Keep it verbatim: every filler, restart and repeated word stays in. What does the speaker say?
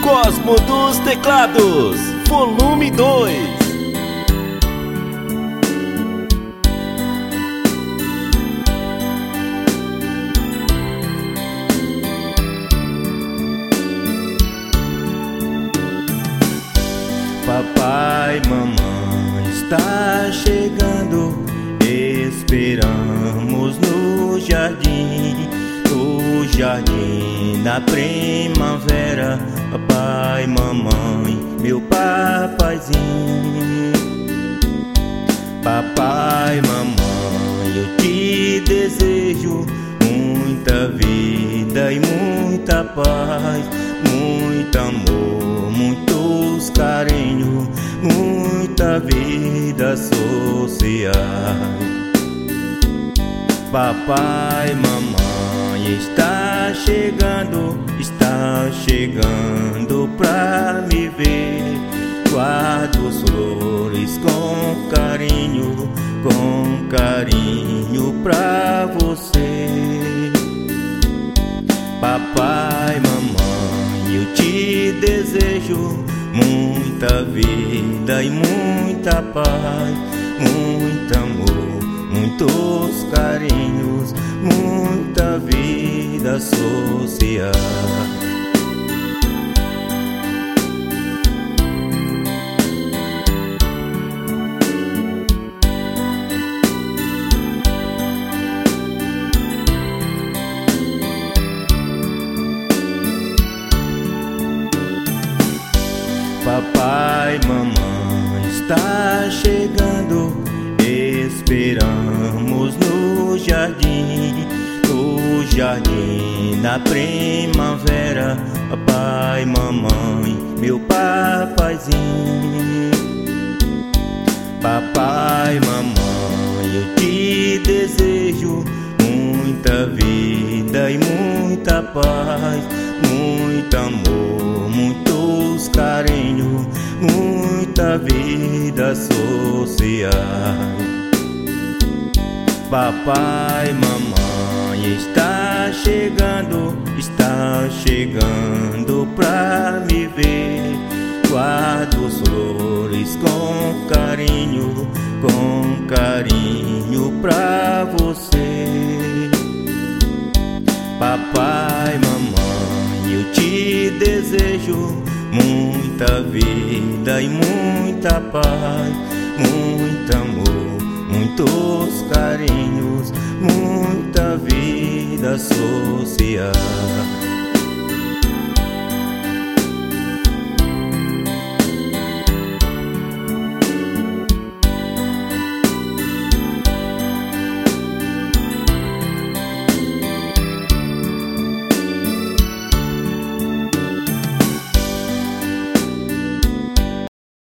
Cosmo dos Teclados, volume dois. Papai, mamãe está chegando, esperamos no jardim, no jardim da primavera. Papai, mamãe, meu papaizinho. Papai, mamãe, eu te desejo muita vida e muita paz, muito amor, muitos carinhos, muita vida social. Papai, mamãe está chegando, está chegando pra me ver. Guardo as flores com carinho, com carinho pra você. Papai, mamãe, eu te desejo muita vida e muita paz, muito amor, muitos carinhos, muita vida social. Papai, mamãe está chegando, esperamos no jardim, no jardim da primavera. Papai, mamãe, meu papaizinho. Papai, mamãe, eu te desejo muita vida e muita paz, muito amor, muitos carinhos, muita vida social. Papai, mamãe está chegando, está chegando pra me ver. Guardo as flores com carinho, com carinho pra você. Papai, mamãe, eu te desejo muita vida e muita paz, muito amor, muitos carinhos, muita vida social.